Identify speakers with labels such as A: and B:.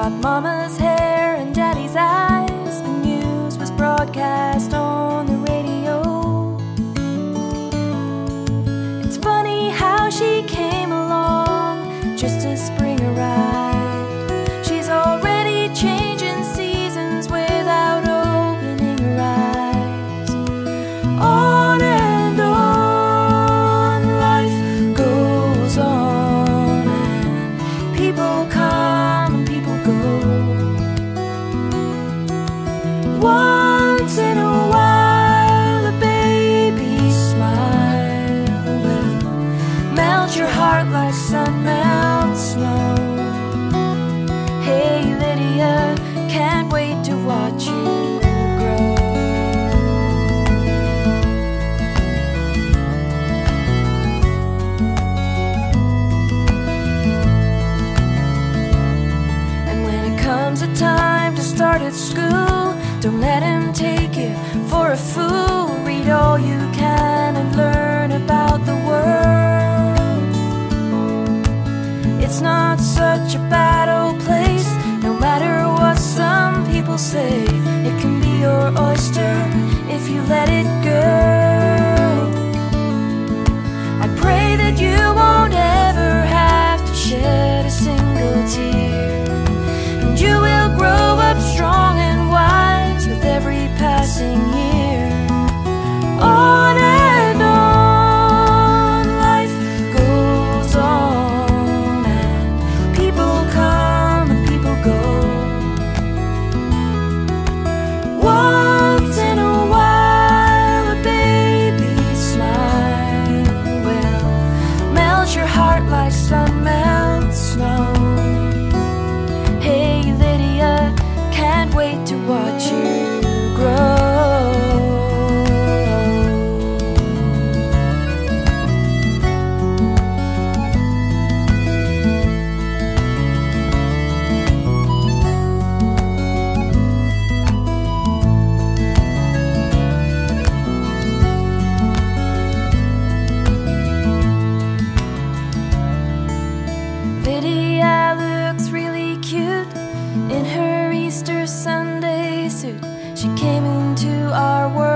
A: got mama's hair and daddy's eyes. The news was broadcast on the radio. It's funny how she came along just as spring arrived. She's already changing seasons without opening her eyes. On and on, life goes on, and people come and people go. Once in a while, a baby smile will melt your heart like sun melts snow. Hey Lydia, can't wait to watch you grow. And when it comes a time to start at school, don't let him take you for a fool. Read all you can and learn about the world. It's not such a bad old place, no matter what some people say. It can be your oyster if you let it go. I pray that you won't ever have to shed a single tear, and you will grow up strong and wise with every passing year. On and on, life goes on, and people come and people go. Once in a while, a baby smile will melt your heart like sun melts snow. Hey Lydia, can't wait to watch you grow. Lydia looks really cute in her Easter Sunday suit. She came into our world